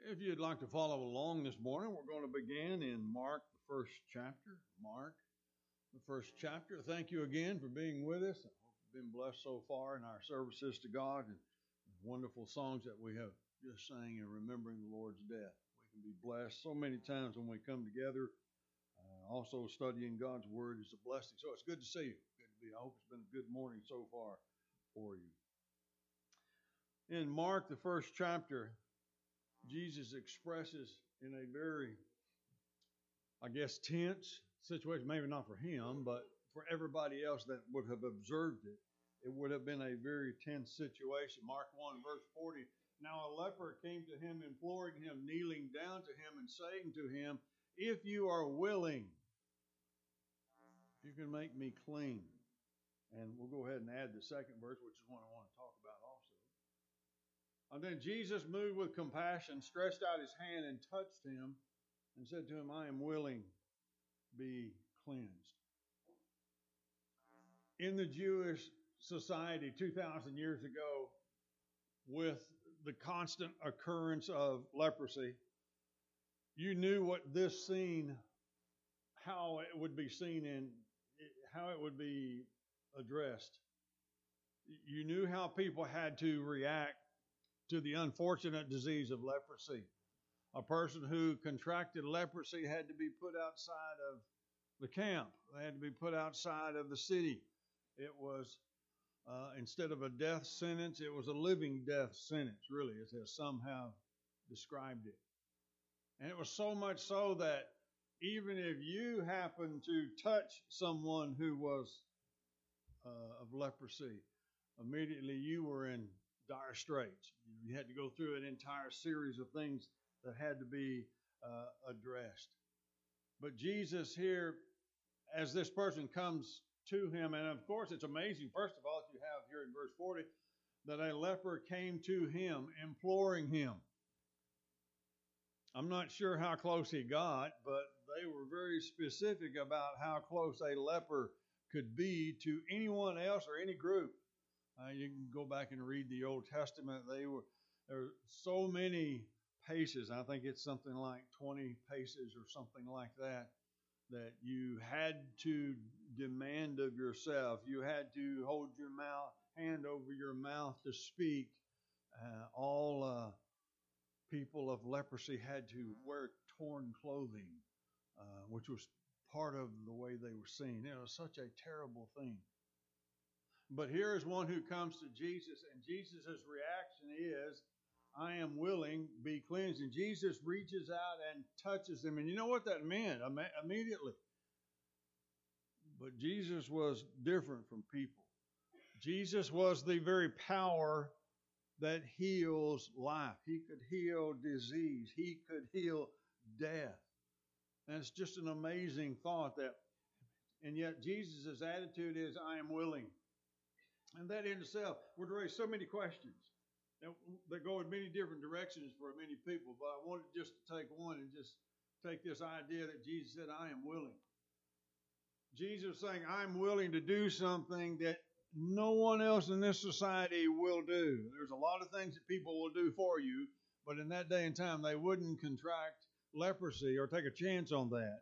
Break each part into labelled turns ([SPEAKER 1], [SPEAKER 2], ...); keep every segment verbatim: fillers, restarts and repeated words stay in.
[SPEAKER 1] If you'd like to follow along this morning, we're going to begin in Mark, the first chapter. Mark, the first chapter. Thank you again for being with us. I hope you've been blessed so far in our services to God and wonderful songs that we have just sang in remembering the Lord's death. We can be blessed so many times when we come together. Uh, also, studying God's Word is a blessing. So it's good to see you. Good to be. I hope it's been a good morning so far for you. In Mark, the first chapter, Jesus expresses in a very, I guess, tense situation, maybe not for him, but for everybody else that would have observed it. It would have been a very tense situation. Mark one, verse forty, now a leper came to him, imploring him, kneeling down to him and saying to him, if you are willing, you can make me clean. And we'll go ahead and add the second verse, which is one I want to talk about also. And then Jesus, moved with compassion, stretched out his hand and touched him and said to him, I am willing, be cleansed. In the Jewish society two thousand years ago, with the constant occurrence of leprosy, you knew what this scene, how it would be seen and how it would be addressed. You knew how people had to react to the unfortunate disease of leprosy. A person who contracted leprosy had to be put outside of the camp. They had to be put outside of the city. It was, uh, instead of a death sentence, it was a living death sentence, really, as some have described it. And it was so much so that even if you happened to touch someone who was uh, of leprosy, immediately you were in dire straits. You had to go through an entire series of things that had to be uh, addressed. But Jesus here, as this person comes to him, and of course it's amazing, first of all, that you have here in verse forty, that a leper came to him, imploring him. I'm not sure how close he got, but they were very specific about how close a leper could be to anyone else or any group. Uh, you can go back and read the Old Testament. They were there were so many paces. I think it's something like twenty paces or something like that, that you had to demand of yourself. You had to hold your mouth, hand over your mouth to speak. Uh, all uh, people of leprosy had to wear torn clothing, uh, which was part of the way they were seen. It was such a terrible thing. But here is one who comes to Jesus, and Jesus' reaction is, I am willing, be cleansed. And Jesus reaches out and touches him. And you know what that meant immediately? But Jesus was different from people. Jesus was the very power that heals life. He could heal disease. He could heal death. And it's just an amazing thought that, and yet Jesus' attitude is, I am willing. And that in itself would raise so many questions that go in many different directions for many people. But I wanted just to take one and just take this idea that Jesus said, I am willing. Jesus saying, I'm willing to do something that no one else in this society will do. There's a lot of things that people will do for you, but in that day and time, they wouldn't contract leprosy or take a chance on that.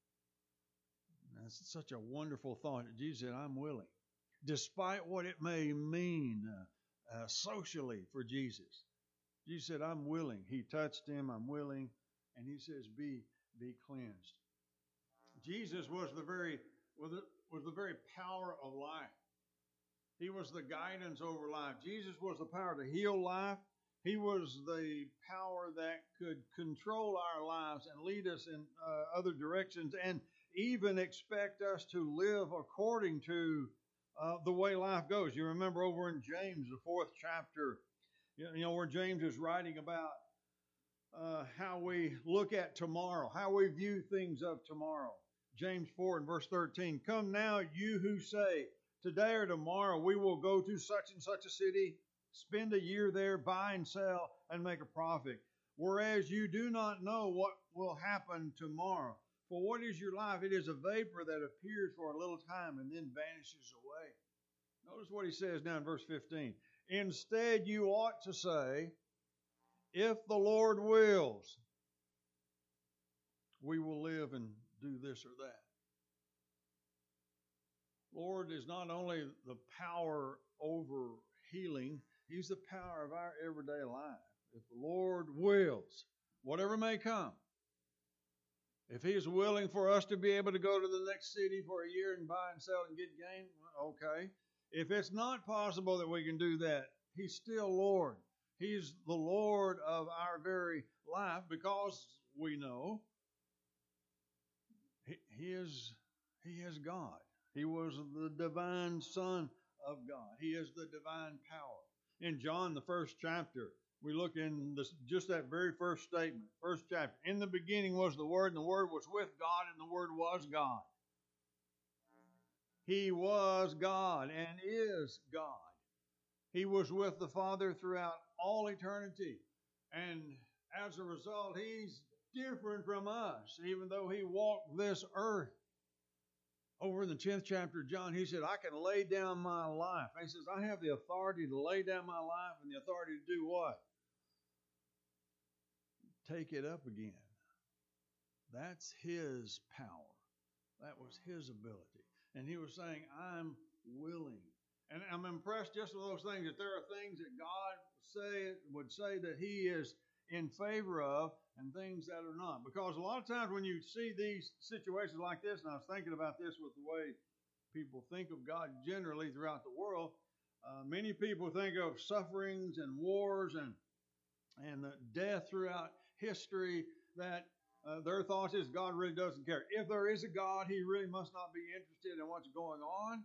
[SPEAKER 1] That's such a wonderful thought that Jesus said, I'm willing. Despite what it may mean uh, uh, socially for Jesus. Jesus said, I'm willing. He touched him, I'm willing. And he says, be, be cleansed. Jesus was the very was the, was the very power of life. He was the guidance over life. Jesus was the power to heal life. He was the power that could control our lives and lead us in uh, other directions and even expect us to live according to Uh, the way life goes. You remember over in James, the fourth chapter, you know, where James is writing about uh, how we look at tomorrow, how we view things of tomorrow. James four and verse thirteen, come now, you who say, today or tomorrow we will go to such and such a city, spend a year there, buy and sell, and make a profit. Whereas you do not know what will happen tomorrow. For what is your life? It is a vapor that appears for a little time and then vanishes away. Notice what he says now in verse fifteen. Instead, you ought to say, if the Lord wills, we will live and do this or that. Lord is not only the power over healing, He's the power of our everyday life. If the Lord wills, whatever may come, if He is willing for us to be able to go to the next city for a year and buy and sell and get gain, okay. If it's not possible that we can do that, He's still Lord. He's the Lord of our very life because we know He, he is He is God. He was the divine Son of God. He is the divine power. In John, the first chapter, we look in this, just that very first statement, first chapter. In the beginning was the Word, and the Word was with God, and the Word was God. He was God and is God. He was with the Father throughout all eternity. And as a result, He's different from us, even though He walked this earth. Over in the tenth chapter of John, He said, I can lay down my life. He says, I have the authority to lay down my life and the authority to do what? Take it up again. That's His power. That was His ability. And He was saying, I'm willing. And I'm impressed just with those things, that there are things that God say would say that He is in favor of and things that are not. Because a lot of times when you see these situations like this, and I was thinking about this with the way people think of God generally throughout the world, uh, many people think of sufferings and wars and and death throughout history, that uh, their thought is God really doesn't care. If there is a God, He really must not be interested in what's going on.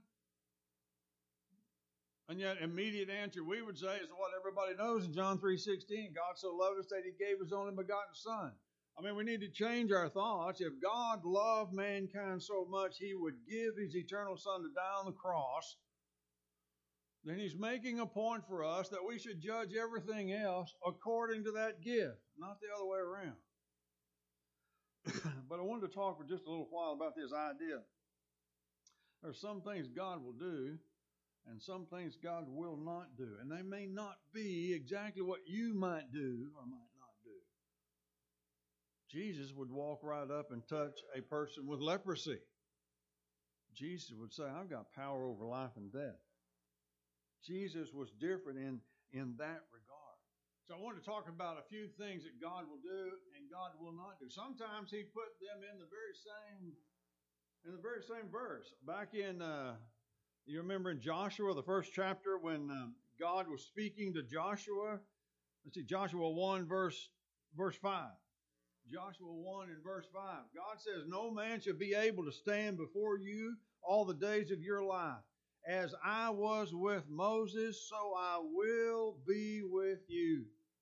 [SPEAKER 1] And yet, immediate answer we would say is what everybody knows in John three sixteen. God so loved us that He gave His only begotten Son. I mean, we need to change our thoughts. If God loved mankind so much, He would give His eternal Son to die on the cross. Then He's making a point for us that we should judge everything else according to that gift, not the other way around. But I wanted to talk for just a little while about this idea. There are some things God will do, and some things God will not do. And they may not be exactly what you might do or might not do. Jesus would walk right up and touch a person with leprosy. Jesus would say, I've got power over life and death. Jesus was different in, in that regard. So I want to talk about a few things that God will do and God will not do. Sometimes He put them in the very same, in the very same verse. Back in... Uh, You remember in Joshua, the first chapter, when um, God was speaking to Joshua? Let's see, Joshua one, verse, verse five. Joshua one and verse five. God says, no man shall be able to stand before you all the days of your life. As I was with Moses, so I will be with you.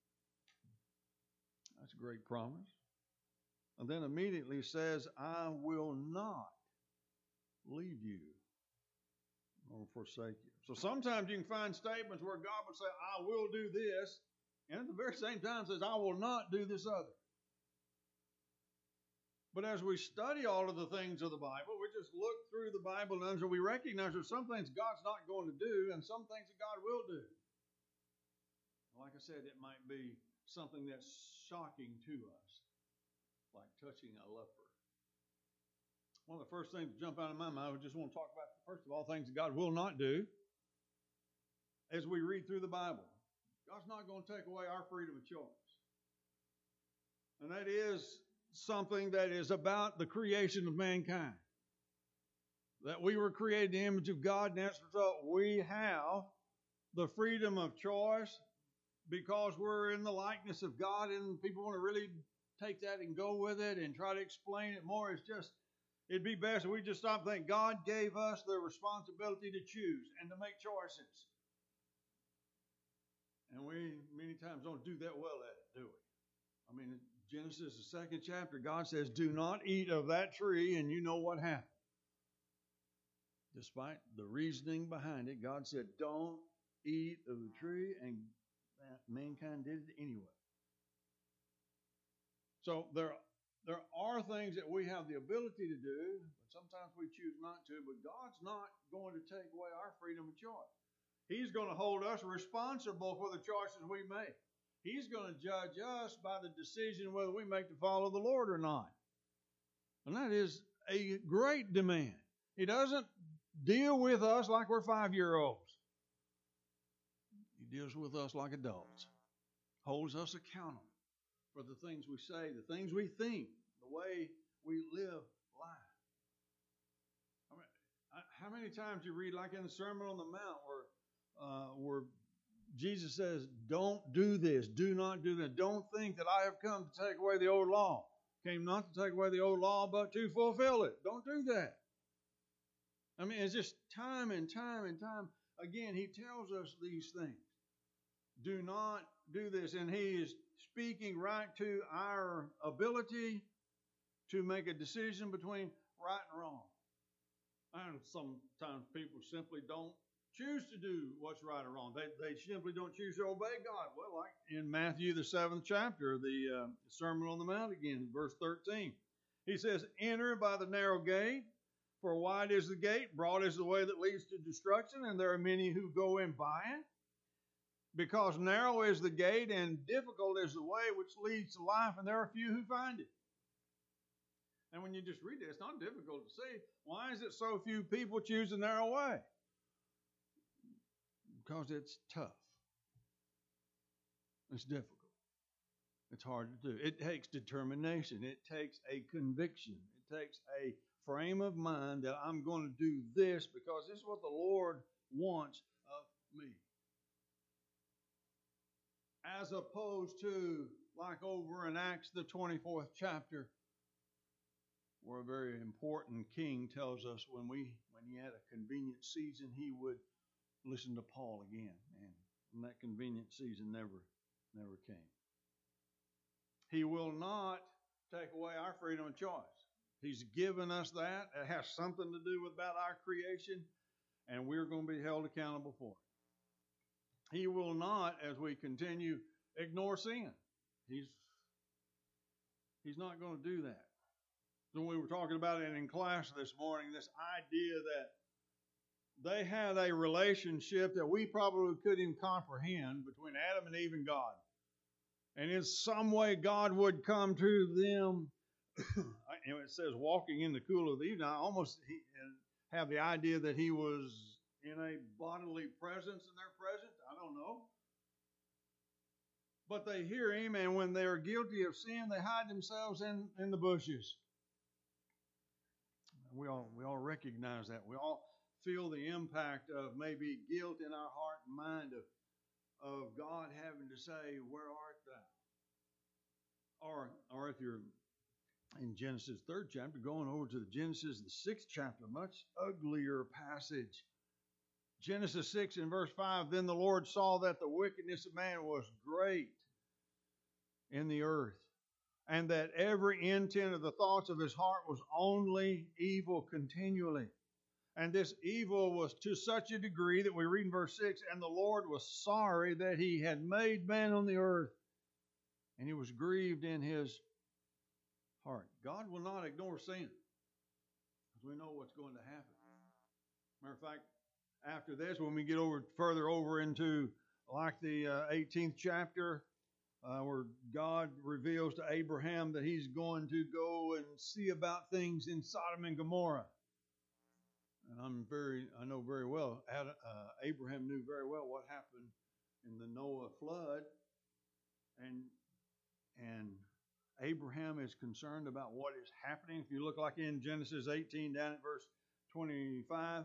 [SPEAKER 1] That's a great promise. And then immediately says, I will not leave you or forsake you. So sometimes you can find statements where God would say, I will do this, and at the very same time says, I will not do this other. But as we study all of the things of the Bible, we just look through the Bible and we recognize there's some things God's not going to do and some things that God will do. Like I said, it might be something that's shocking to us, like touching a leper. One of the first things that jump out of my mind, I just want to talk about, first of all, things that God will not do as we read through the Bible. God's not going to take away our freedom of choice. And that is something that is about the creation of mankind. That we were created in the image of God, and as a result, we have the freedom of choice because we're in the likeness of God, and people want to really take that and go with it and try to explain it more. It's just, it'd be best if we just stop and think God gave us the responsibility to choose and to make choices. And we many times don't do that well at it, do we? I mean, Genesis, the second chapter, God says, do not eat of that tree, and you know what happened. Despite the reasoning behind it, God said, don't eat of the tree, and mankind did it anyway. So there, there are things that we have the ability to do, but sometimes we choose not to, but God's not going to take away our freedom of choice. He's going to hold us responsible for the choices we make. He's going to judge us by the decision whether we make to follow the Lord or not. And that is a great demand. He doesn't deal with us like we're five-year-olds. He deals with us like adults. Holds us accountable for the things we say, the things we think, the way we live life. I mean, how many times do you read, like in the Sermon on the Mount, where uh, where Jesus says, don't do this, do not do that. Don't think that I have come to take away the old law. Came not to take away the old law, but to fulfill it. Don't do that. I mean, it's just time and time and time. Again, he tells us these things. Do not do this. And he is speaking right to our ability to make a decision between right and wrong. And sometimes people simply don't choose to do what's right or wrong. They, they simply don't choose to obey God. Well, like in Matthew, the seventh chapter, the uh, Sermon on the Mount again, verse thirteen. He says, enter by the narrow gate, for wide is the gate, broad is the way that leads to destruction, and there are many who go in by it. Because narrow is the gate and difficult is the way which leads to life, and there are few who find it. And when you just read it, it's not difficult to see. Why is it so few people choose the narrow way? Because it's tough. It's difficult. It's hard to do. It takes determination. It takes a conviction. It takes a frame of mind that I'm going to do this because this is what the Lord wants of me. As opposed to, like over in Acts, the twenty-fourth chapter, where a very important king tells us when we when he had a convenient season, he would listen to Paul again. And that convenient season never, never came. He will not take away our freedom of choice. He's given us that. It has something to do with about our creation, and we're going to be held accountable for it. He will not, as we continue, ignore sin. He's, he's not going to do that. So we were talking about it in class this morning, this idea that they had a relationship that we probably couldn't even comprehend between Adam and Eve and God. And in some way, God would come to them. It says walking in the cool of the evening. I almost have the idea that he was in a bodily presence in their presence. I don't know. But they hear him, and when they are guilty of sin, they hide themselves in, in the bushes. We all, we all recognize that. We all feel the impact of maybe guilt in our heart and mind of, of God having to say, where art thou? Or, or if you're in Genesis third chapter, going over to the Genesis the sixth chapter, much uglier passage. Genesis six and verse five, then the Lord saw that the wickedness of man was great in the earth, and that every intent of the thoughts of his heart was only evil continually. And this evil was to such a degree that we read in verse six, and the Lord was sorry that he had made man on the earth, and he was grieved in his heart. God will not ignore sin, because we know what's going to happen. Matter of fact, after this, when we get over further over into like the uh, eighteenth chapter, uh, where God reveals to Abraham that he's going to go and see about things in Sodom and Gomorrah. And I'm very, I know very well, Adam, uh, Abraham knew very well what happened in the Noah flood, and and Abraham is concerned about what is happening. If you look like in Genesis eighteen, down at verse twenty-five.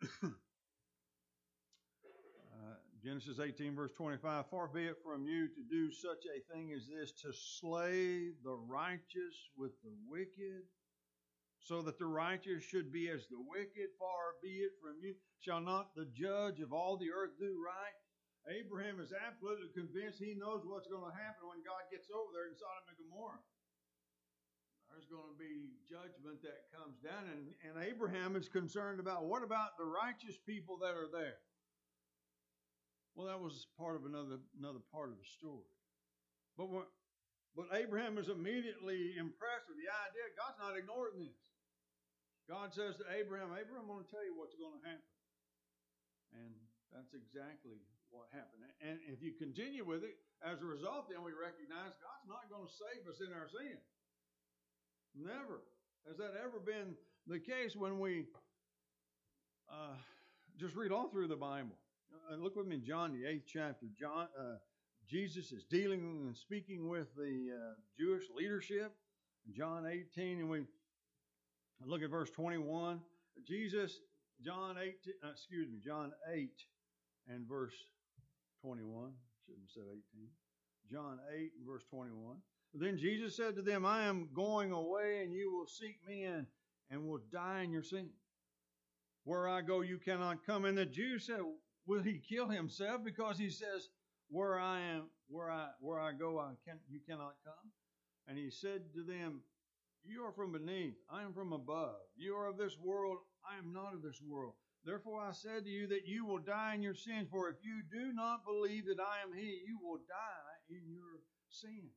[SPEAKER 1] Uh, Genesis eighteen, verse twenty-five, far be it from you to do such a thing as this, to slay the righteous with the wicked, so that the righteous should be as the wicked. Far be it from you. Shall not the judge of all the earth do right? Abraham is absolutely convinced he knows what's going to happen when God gets over there in Sodom and Gomorrah. There's going to be judgment that comes down, and, and Abraham is concerned about, what about the righteous people that are there? Well, that was part of another another part of the story. But what, but Abraham is immediately impressed with the idea God's not ignoring this. God says to Abraham, Abraham, I'm going to tell you what's going to happen. And That's exactly what happened. And if you continue with it, as a result, then we recognize God's not going to save us in our sin. Never. Has that ever been the case when we uh, just read all through the Bible? Uh, look with me in John, the eighth chapter. John, uh, Jesus is dealing and speaking with the uh, Jewish leadership. John eighteen, and we look at verse twenty-one. Jesus, John eighteen, uh, excuse me, John eight and verse twenty-one. Shouldn't have said eighteen. John eight and verse twenty-one. Then Jesus said to them, I am going away, and you will seek me, and, and will die in your sin. Where I go, you cannot come. And the Jews said, will he kill himself? Because he says, where I am, where I where I go, I can you cannot come. And he said to them, you are from beneath, I am from above. You are of this world, I am not of this world. Therefore I said to you that you will die in your sins. For if you do not believe that I am he, you will die in your sins.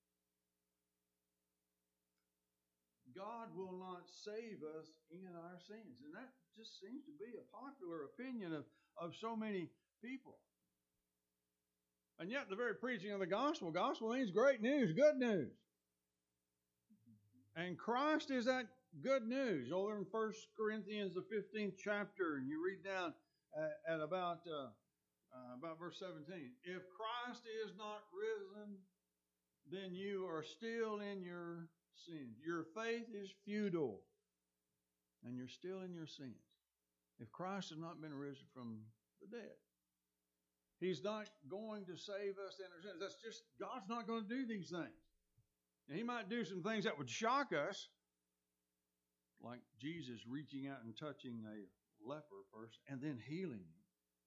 [SPEAKER 1] God will not save us in our sins. And that just seems to be a popular opinion of, of so many people. And yet the very preaching of the gospel, gospel means great news, good news. And Christ is that good news. Over in First Corinthians, the fifteenth chapter, and you read down at, at about, uh, uh, about verse seventeen. If Christ is not risen, then you are still in your sins. Your faith is futile, and you're still in your sins. If Christ has not been risen from the dead, He's not going to save us in our sins. That's just, God's not going to do these things. And He might do some things that would shock us, like Jesus reaching out and touching a leper person and then healing him.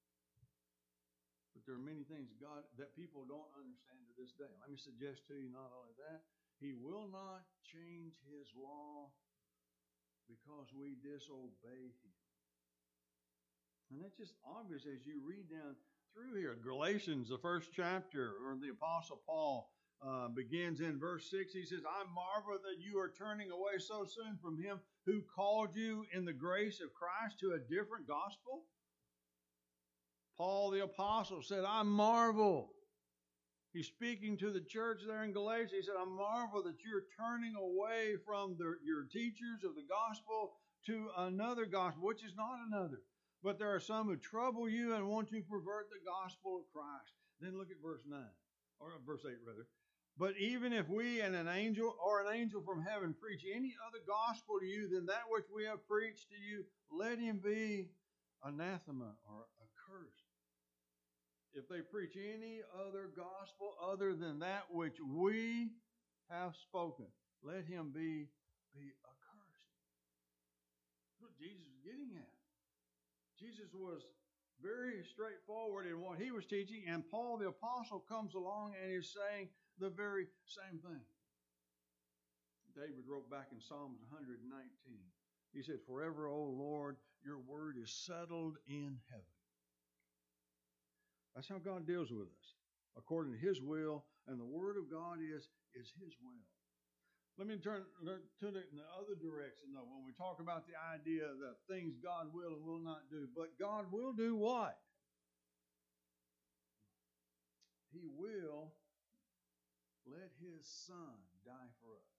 [SPEAKER 1] But there are many things God that people don't understand to this day. Let me suggest to you not only that, He will not change His law because we disobey Him. And that's just obvious as you read down through here. Galatians, the first chapter, or the Apostle Paul uh, begins in verse six. He says, I marvel that you are turning away so soon from Him who called you in the grace of Christ to a different gospel. Paul the Apostle said, I marvel. He's speaking to the church there in Galatia. He said, I marvel that you're turning away from the, your teachers of the gospel to another gospel, which is not another. But there are some who trouble you and want to pervert the gospel of Christ. Then look at verse nine, or verse eight rather. But even if we and an angel or an angel from heaven preach any other gospel to you than that which we have preached to you, let him be anathema or accursed. If they preach any other gospel other than that which we have spoken, let him be, be accursed. That's what Jesus is getting at. Jesus was very straightforward in what he was teaching, and Paul the Apostle comes along and is saying the very same thing. David wrote back in Psalms one nineteen. He said, forever, O Lord, your word is settled in heaven. That's how God deals with us, according to His will, and the Word of God is, is His will. Let me turn to it in the other direction, though, when we talk about the idea that things God will and will not do. But God will do what? He will let His Son die for us.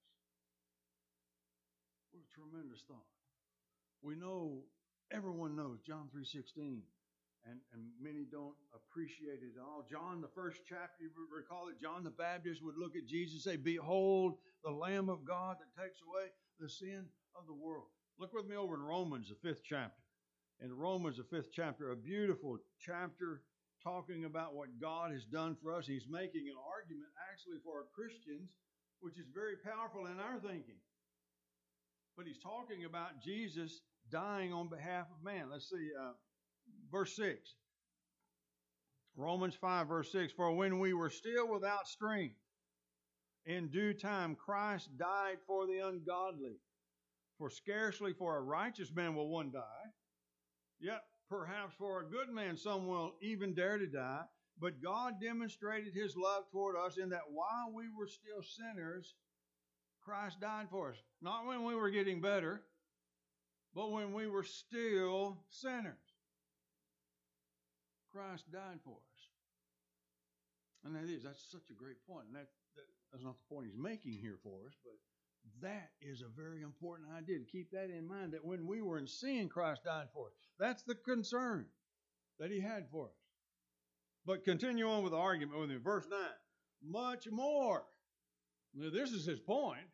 [SPEAKER 1] What a tremendous thought. We know, everyone knows John three sixteen. And, and many don't appreciate it at all. John, the first chapter, you recall that John the Baptist would look at Jesus and say, behold, the Lamb of God that takes away the sin of the world. Look with me over in Romans, the fifth chapter. In Romans, the fifth chapter, a beautiful chapter talking about what God has done for us. He's making an argument actually for Christians, which is very powerful in our thinking. But he's talking about Jesus dying on behalf of man. Let's see, uh, verse six. Romans five, verse six. For when we were still without strength, in due time Christ died for the ungodly. For scarcely for a righteous man will one die, yet perhaps for a good man some will even dare to die. But God demonstrated His love toward us in that while we were still sinners, Christ died for us. Not when we were getting better, but when we were still sinners. Christ died for us. And that is, that's such a great point. And that, that that's not the point he's making here for us, but that is a very important idea to keep that in mind, that when we were in sin, Christ died for us. That's the concern that he had for us. But continue on with the argument with me. Verse nine. Much more. Now, this is his point.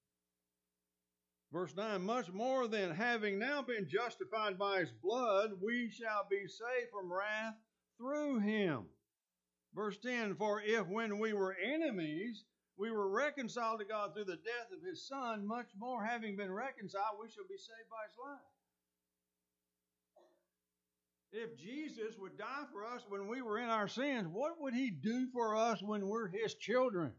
[SPEAKER 1] Verse nine. Much more than having now been justified by his blood, we shall be saved from wrath through him. Verse ten. For if when we were enemies, we were reconciled to God through the death of his Son, much more having been reconciled, we shall be saved by his life. If Jesus would die for us when we were in our sins, what would he do for us when we're his children?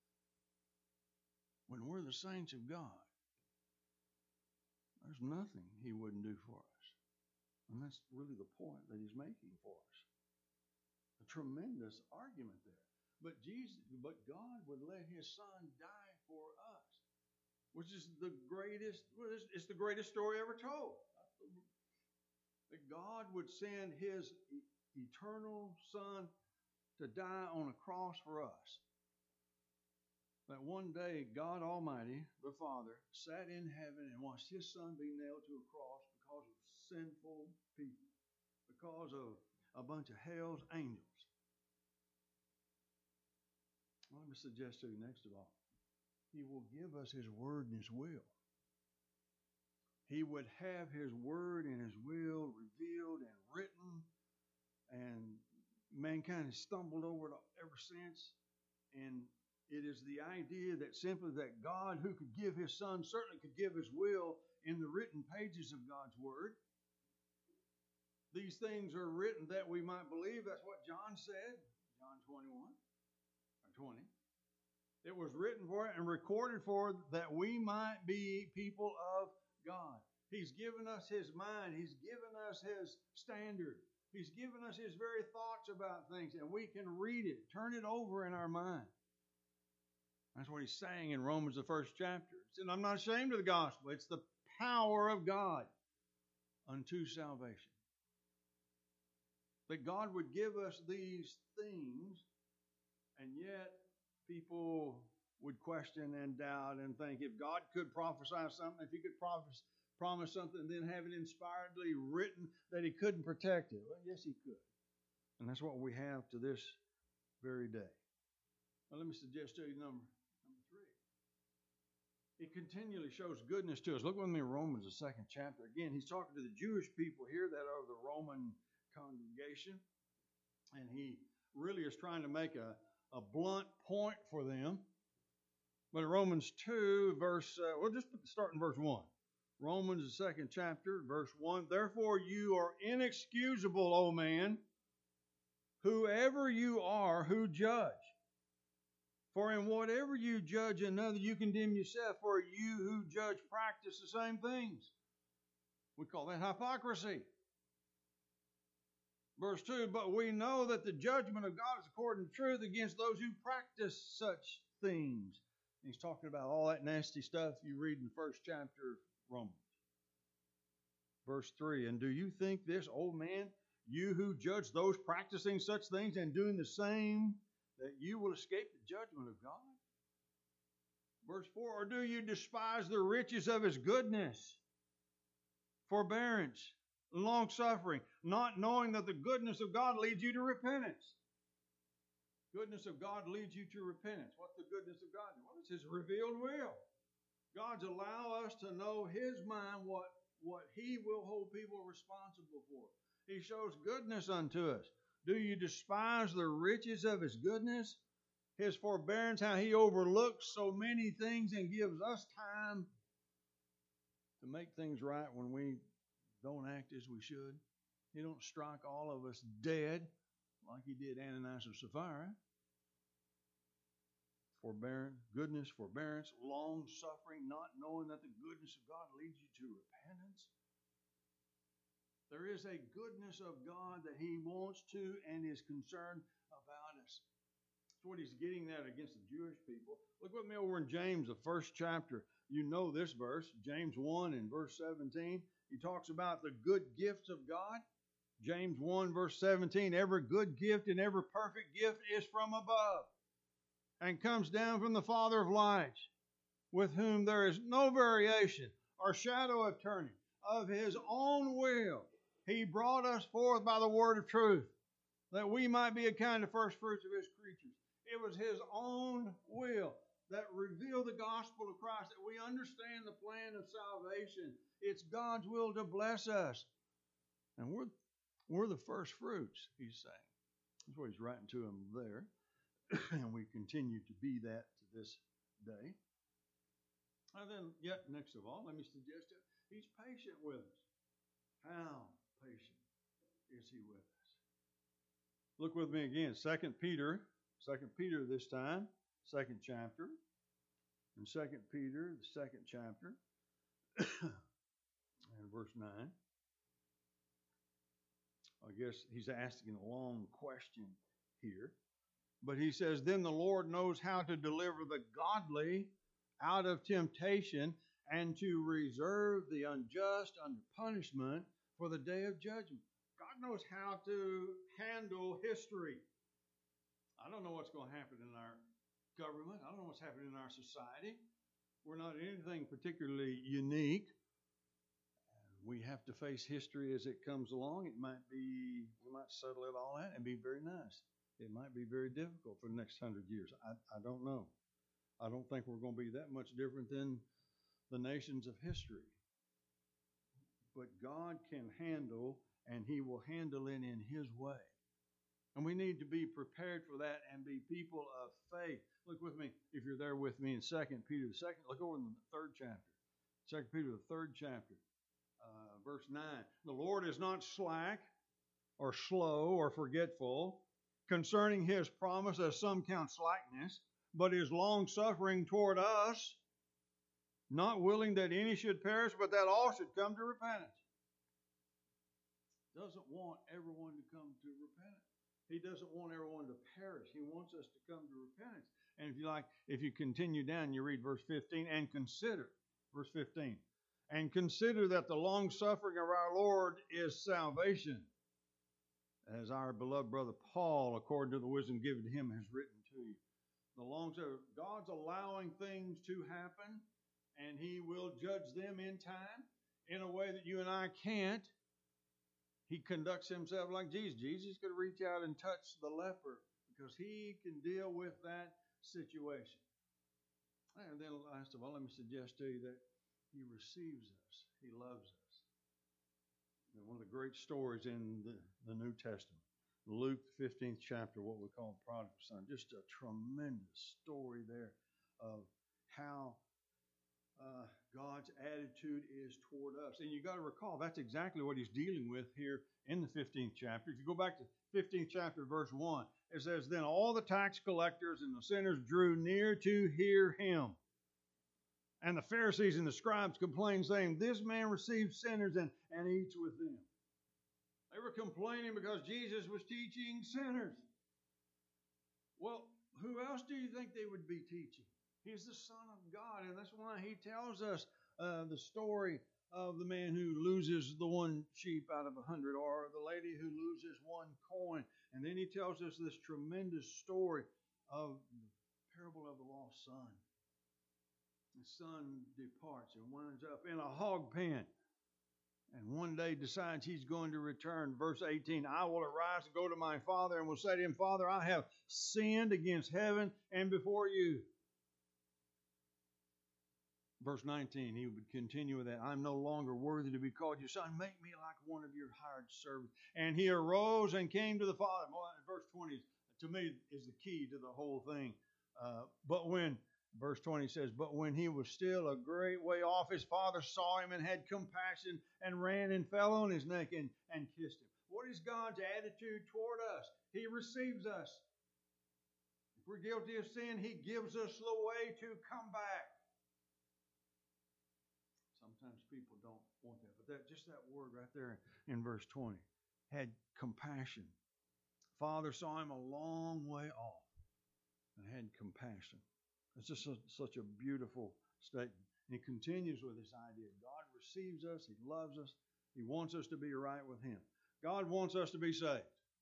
[SPEAKER 1] When we're the saints of God? There's nothing he wouldn't do for us. And that's really the point that he's making for us. A tremendous argument there. But Jesus, but God would let his Son die for us, which is the greatest, it's the greatest story ever told. That God would send his eternal Son to die on a cross for us. That one day God Almighty, the Father, sat in heaven and watched his Son be nailed to a cross because of sinful people, because of a bunch of hell's angels. Let me suggest to you next of all, he will give us his word and his will. He would have his word and his will revealed and written, and mankind has stumbled over it ever since. And it is the idea that simply that God, who could give his Son, certainly could give his will in the written pages of God's word. These things are written that we might believe. That's what John said, John twenty-one. twenty. It was written for and recorded for that we might be people of God. He's given us his mind. He's given us his standard. He's given us his very thoughts about things, and we can read it, turn it over in our mind. That's what he's saying in Romans, the first chapter. He said, I'm not ashamed of the gospel. It's the power of God unto salvation. That God would give us these things, and yet people would question and doubt and think, if God could prophesy something, if he could prophesy, promise something and then have it inspiredly written, that he couldn't protect it. Well, yes, he could. And that's what we have to this very day. Well, let me suggest to you number, number three. It continually shows goodness to us. Look with me in Romans, the second chapter. Again, he's talking to the Jewish people here that are the Roman congregation. And he really is trying to make a a blunt point for them. But in Romans two, verse, uh, we'll just start in verse one. Romans, the second chapter, verse one. Therefore you are inexcusable, O man, whoever you are who judge. For in whatever you judge another, you condemn yourself, for you who judge practice the same things. We call that hypocrisy. Verse two, but we know that the judgment of God is according to truth against those who practice such things. And he's talking about all that nasty stuff you read in the first chapter of Romans. Verse three, and do you think this, old man, you who judge those practicing such things and doing the same, that you will escape the judgment of God? Verse four, or do you despise the riches of his goodness, forbearance, long-suffering, not knowing that the goodness of God leads you to repentance? Goodness of God leads you to repentance. What's the goodness of God? Well, it's his revealed will. God's allow us to know his mind, what, what he will hold people responsible for. He shows goodness unto us. Do you despise the riches of his goodness, his forbearance, how he overlooks so many things and gives us time to make things right when we don't act as we should? He don't strike all of us dead like he did Ananias and Sapphira. Forbearance, goodness, forbearance, long suffering, not knowing that the goodness of God leads you to repentance. There is a goodness of God that he wants to and is concerned about us. That's what he's getting at against the Jewish people. Look with me over in James, the first chapter. You know this verse, James one and verse seventeen. He talks about the good gifts of God. James one verse seventeen, every good gift and every perfect gift is from above and comes down from the Father of lights, with whom there is no variation or shadow of turning. Of His own will He brought us forth by the word of truth, that we might be a kind of first fruits of His creatures. It was His own will that revealed the gospel of Christ, that we understand the plan of salvation. It's God's will to bless us. And we're, we're the first fruits, He's saying. That's what He's writing to them there. And we continue to be that to this day. And then, yet, next of all, let me suggest it. He's patient with us. How patient is He with us? Look with me again. Second Peter, Second Peter this time, second chapter. In Second Peter, the second chapter, and verse nine. I guess he's asking a long question here. But he says, then the Lord knows how to deliver the godly out of temptation and to reserve the unjust under punishment for the day of judgment. God knows how to handle history. I don't know what's going to happen in our government. I don't know what's happening in our society. We're not anything particularly unique. We have to face history as it comes along. It might be, we might settle it all out and be very nice. It might be very difficult for the next hundred years. I, I don't know. I don't think we're going to be that much different than the nations of history. But God can handle, and He will handle it in His way. And we need to be prepared for that and be people of faith. Look with me, if you're there with me in Second Peter, the second, look over in the third chapter. Second Peter, the third chapter, uh, verse nine. The Lord is not slack or slow or forgetful concerning His promise, as some count slackness, but is long-suffering toward us, not willing that any should perish, but that all should come to repentance. Doesn't want everyone to come to repentance. He doesn't want everyone to perish. He wants us to come to repentance. And if you like, if you continue down, you read verse fifteen, and consider, verse fifteen, and consider that the long-suffering of our Lord is salvation, as our beloved brother Paul, according to the wisdom given to him, has written to you. The long-suffering, God's allowing things to happen, and He will judge them in time in a way that you and I can't. He conducts Himself like Jesus. Jesus could reach out and touch the leper because He can deal with that situation. And then last of all, let me suggest to you that He receives us. He loves us. And one of the great stories in the, the New Testament, Luke, the fifteenth chapter, what we call the prodigal son. Just a tremendous story there of how uh, God's attitude is toward us. And you got to recall, that's exactly what He's dealing with here in the fifteenth chapter. If you go back to fifteenth chapter, verse one, it says, then all the tax collectors and the sinners drew near to hear Him. And the Pharisees and the scribes complained, saying, this man receives sinners and, and eats with them. They were complaining because Jesus was teaching sinners. Well, who else do you think they would be teaching? He's the Son of God, and that's why He tells us uh, the story of the man who loses the one sheep out of a hundred, or the lady who loses one coin. And then He tells us this tremendous story of the parable of the lost son. The son departs and winds up in a hog pen. And one day decides he's going to return. Verse eighteen, I will arise and go to my father and will say to him, Father, I have sinned against heaven and before you. Verse nineteen, he would continue with that. I'm no longer worthy to be called your son. Make me like one of your hired servants. And he arose and came to the father. Verse twenty, to me, is the key to the whole thing. Uh, but when Verse twenty says, but when he was still a great way off, his father saw him and had compassion and ran and fell on his neck and, and kissed him. What is God's attitude toward us? He receives us. If we're guilty of sin, He gives us the way to come back. Sometimes people don't want that, but that just that word right there in verse twenty, had compassion. Father saw him a long way off and had compassion. It's just a, such a beautiful statement. And he continues with this idea. God receives us. He loves us. He wants us to be right with Him. God wants us to be saved.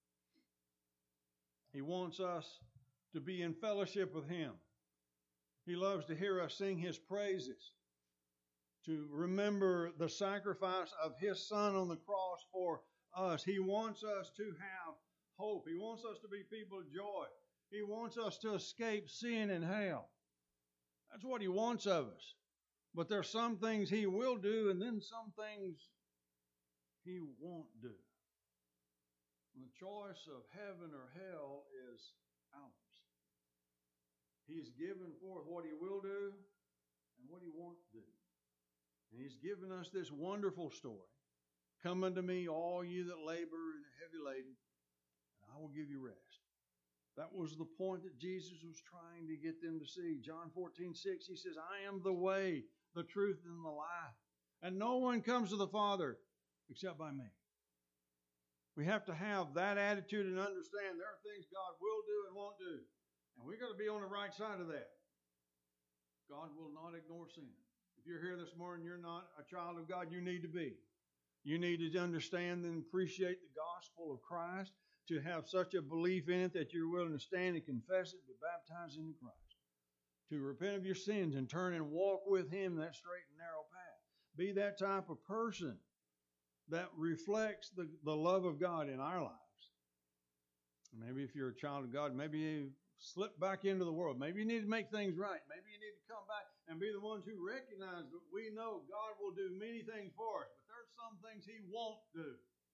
[SPEAKER 1] He wants us to be in fellowship with Him. He loves to hear us sing His praises, to remember the sacrifice of His Son on the cross for us. He wants us to have hope. He wants us to be people of joy. He wants us to escape sin and hell. That's what He wants of us. But there's some things He will do, and then some things He won't do. The choice of heaven or hell is ours. He's given forth what He will do and what He won't do. And He's given us this wonderful story. Come unto me, all you that labor and are heavy laden, and I will give you rest. That was the point that Jesus was trying to get them to see. John fourteen six, He says, I am the way, the truth, and the life. And no one comes to the Father except by me. We have to have that attitude and understand there are things God will do and won't do. And we've got to be on the right side of that. God will not ignore sin. If you're here this morning, you're not a child of God, you need to be. You need to understand and appreciate the gospel of Christ, to have such a belief in it that you're willing to stand and confess it and be baptized into Christ. To repent of your sins and turn and walk with Him that straight and narrow path. Be that type of person that reflects the, the love of God in our lives. Maybe if you're a child of God, maybe you slip back into the world. Maybe you need to make things right. Maybe you need to come back and be the ones who recognize that we know God will do many things for us, but there's some things He won't do.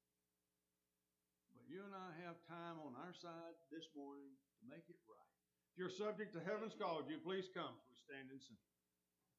[SPEAKER 1] But you and I have time on our side this morning to make it right. If you're subject to heaven's call, would you please come as we stand and sing.